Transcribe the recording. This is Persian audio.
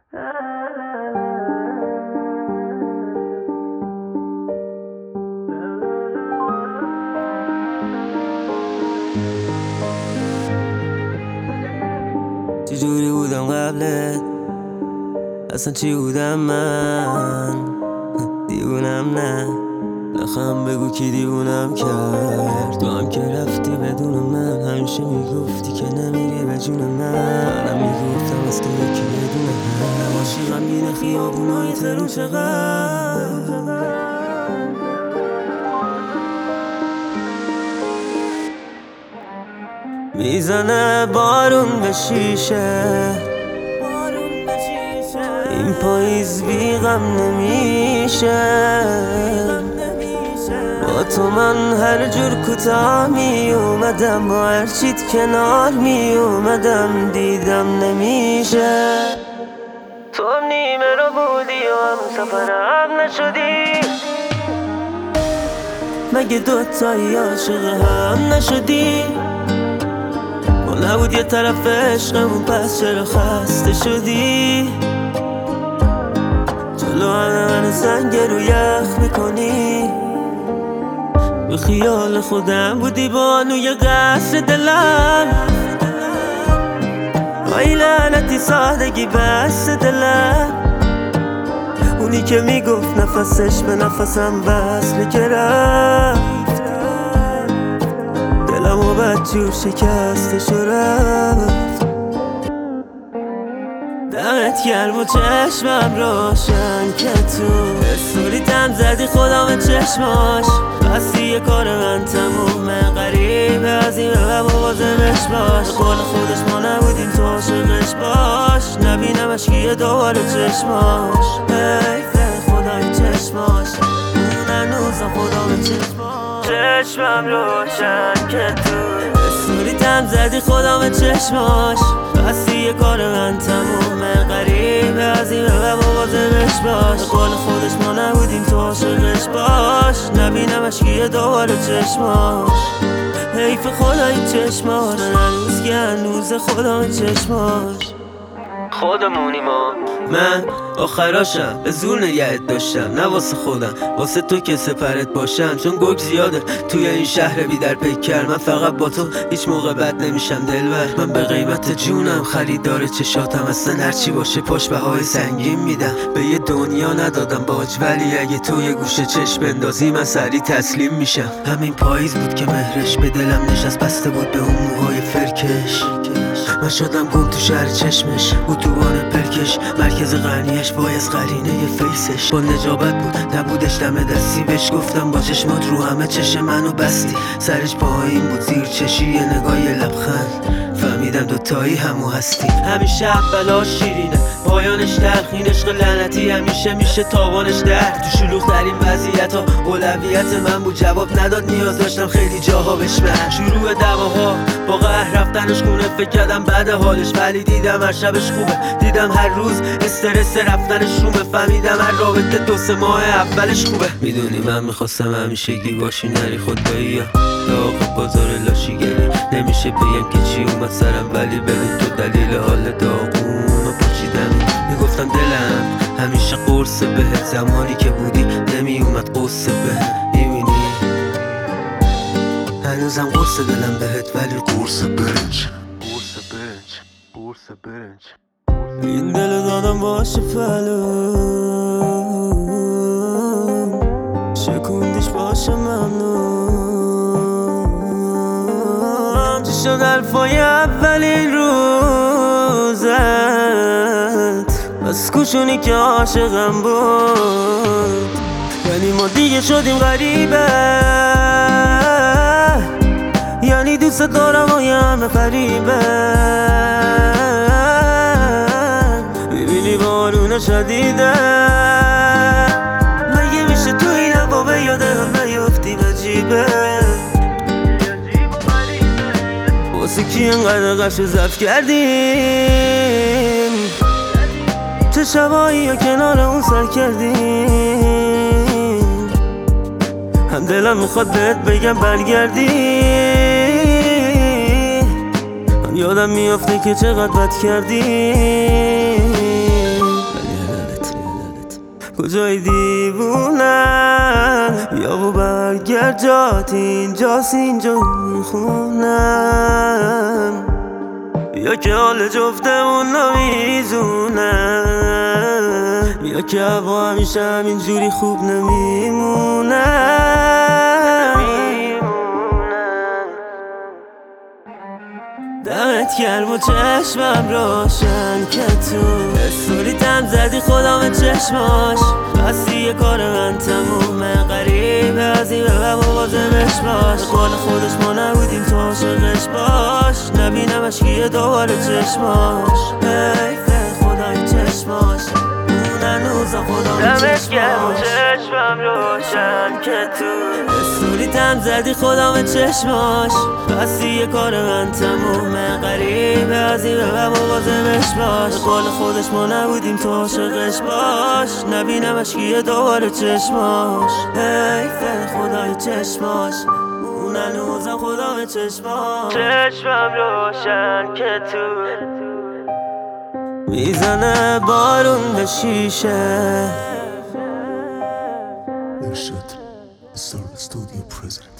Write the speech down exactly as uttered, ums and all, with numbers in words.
چجوری بودم قبلت؟ اصلا چی بودم من؟ دیوونم نه نخواهم بگو کی دیوونم کرد. تو هم که رفتی بدون من، همیشه میگفتی که نمیری به جون من. منم میگفتم از تو یکی بدون هم نباشی غمگین خیابونای تهرون چقدر میزنه بارون به شیشه. این پاییز بی غم نمیشه. با تو من هر جور کوتاه می اومدم، با هر چیت کنار می اومدم، دیدم نمیشه. تو هم نیمه رو بودی و هم سفرم نشدی. مگه دوتایی عاشق هم نشدی؟ ما نبود یه طرف عشقمون، پس چرا خسته شدی؟ جلو همه من زنگ رو یخ میکنی. به خیال خودم بودی بانوی قصر دلم. آی لعنتی سادگی بس دلم. اونی که میگفت نفسش به نفسم وصله که رفت. دلم و بدجور شکستش و رفت. دمت گرم و چشمم روشن که تو استوری تم زدی خدا به چشماش. بستی یه کار من تمومه، غریبه از این به بازمش باش. قول خودش ما نبودیم تو عاشقش باش. نبینمش که یه دوباره چشماش. حیفه خدای چشماش، اون هنوزم خدا به چشماش. چشمم روشن که تو استوری تم زدی خدا به چشماش. بستی یه کار من تمومه، غریبه از این به بازمش باش. قول خودش ما نبودیم تو عاشقش باش. نبینمش که یه دوباره چشماش. حیف خدای چشماش، هنوز که هنوز خدا به چشماش. خودمونی ما، من آخراشم به زور نگهت داشتم، نه واسه خودم، واسه تو که سپرت باشم. چون گرگ زیاده توی این شهر بی در پیکر. من فقط با تو هیچ موقع بد نمیشم دلبر. من به قیمت جونم خریدار چشاتم. اصلا هرچی باشه پشت بهای سنگین میدم. به یه دنیا ندادم باج، ولی اگه تو یه گوشه چشم بندازی من سریع تسلیم میشم. همین پاییز بود که مهرش به دلم نشست، بسته بود به اون موهای فرکش. من شدم گم تو شهر چشمش، اتوبان پرکش، مرکز غنیش باعث قرینه فیسش. با نجابت بود نبودش دم دستی، بهش گفتم با چشمات رو همه چشم منو بستی. سرش پایین بود زیر چشی، یه نگاه یه لبخند، فهمیدم دوتایی همو هستی. همیشه اولاش شیرینه پایانش تلخین، عشق لعنتی همیشه میشه تاوانش در. تو شلوغ ترین وضعیت ها اولویت من بود، جواب نداد نیاز داشتم خیلی جاها بشمن. شروع دعواها با قهر رفتنش خونه، فکر کردم بعد حالش، ولی دیدم هر شبش خوبه. دیدم هر روز استرس رفتنش رومه، فهمیدم هر رابطه دو سه ماه اولش خوبه. میدونی من میخواستم همیشگی باشی، نری خدایی ها داغ بازار لاشیگری. نمیشه بگم که چی اومد سرم، ولی ببین تو دلیل حال داغون و پاچیدم. میگفتم دلم همیشه قرصه بهت، زمانی که بودی نمیومد قصه بهت. میبینی هنوزم قرص دلم بهت، ولی قرص برنج قرص برنج قرص برنج. این دل دادم باشه فلون، شکوندیش باشه ممنون. چی شد حرفای اولین روزت، بس کوشونی که عاشقم بود. یعنی ما دیگه شدیم غریبه، یعنی دوست دارم و یه همه فریبه. میبینی بارون شدیده، مگه میشه تو این هوا به یاد هم نیفتیم؟ عجیبه واسه کی انقدر قشو ضبط کردیم؟ چه شبایی ها کنار اون سر کردیم؟ هم دلم میخواد بهت بگم برگردی، هم یادم میافته که چقدر بد کردیم. کجای دیوونم یا و برگرد جات اینجاست اینجا میخونم یا که حال جفتمون نمیزونم یا که هوا همیشه همینجوری خوب نمیمونم دمت گرم و چشمم روشن که تو استوریتم زدی خودم چشماش بستی یه کار من تمومه غریبه از این به بازمش باش قول خودش ما نبودیم تو عاشقش باش نبینمش که دوباره چشماش حیفه خدای چشماش اون هنوزا خدا دمت گرم و چشمم روشن که تو استوریتم زدی خودم چشماش بستی یه کار من تمومه غریبه از این به بازمش باش قول خودش ما نبودیم تو عاشقش باش نبینمش که دوباره چشماش حیفه خدای چشماش اون هنوزم خدا چشماش چشمم روشن که تو میزنه بارون به شیشه Irshad, the Studio President.